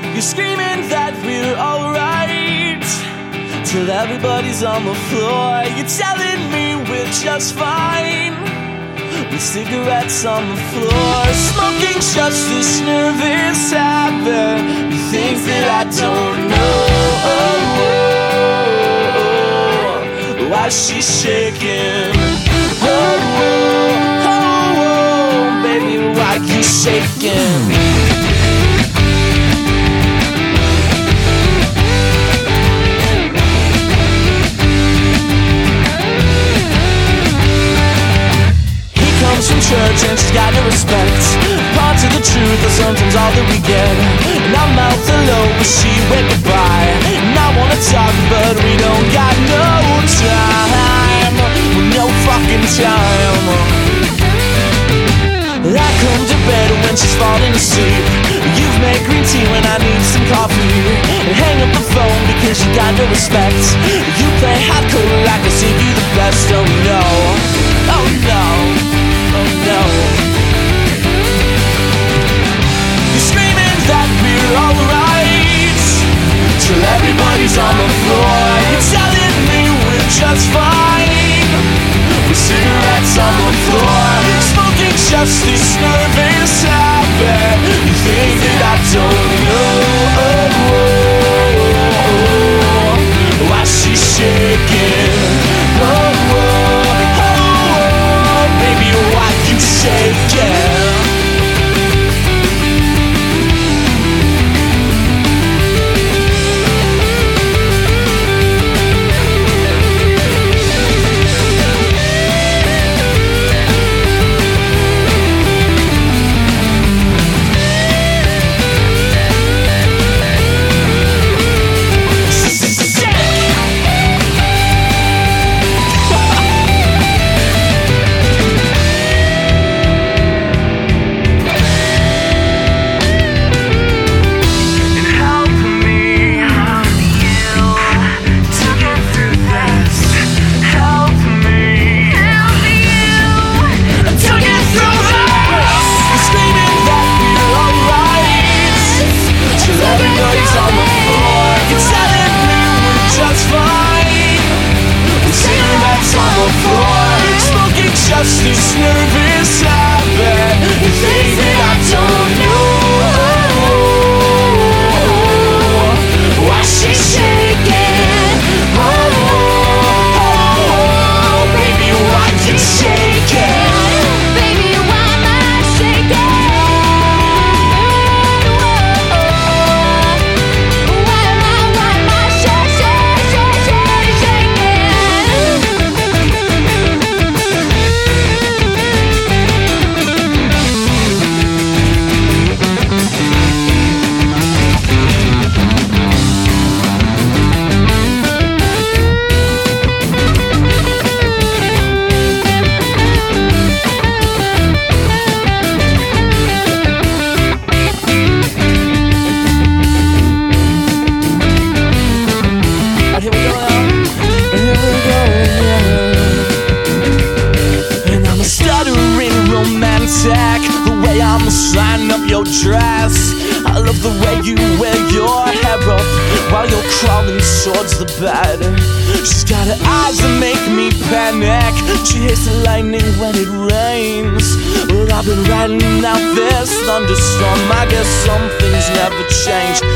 You're screaming that we're alright till everybody's on the floor. You're telling me we're just fine with cigarettes on the floor. Smoking's just this nervous habit. You think that I don't know why she's shaking? Baby, why you shaking? From church and she's got no respect. Parts of the truth are sometimes all that we get. And I'm out alone but she went goodbye. And I wanna talk but we don't got no time. No fucking time. I come to bed when she's falling asleep. You've made green tea when I need some coffee. And hang up the phone because you got no respect. You play hardcore like I sing you the best. Oh no, oh no, oh no. You're screaming that we're alright till everybody's on the floor. You're telling me we're just fine with cigarettes on the floor. Smoking's just this nervous habit. You think that I don't know why she's shaking? Baby, why you shaking? Just this nervous habit. You think that I don't know why she's shaking? Baby, why you shaking? Baby, why am I shaking? Why am I shaking? Here we go now. Here we go, yeah. And I'm a stuttering romantic. The way I'ma sign up your dress. I love the way you wear your hair up while you're crawling towards the bed. She's got her eyes that make me panic. She hates the lightning when it rains. Well, I've been riding out this thunderstorm. I guess some things never change.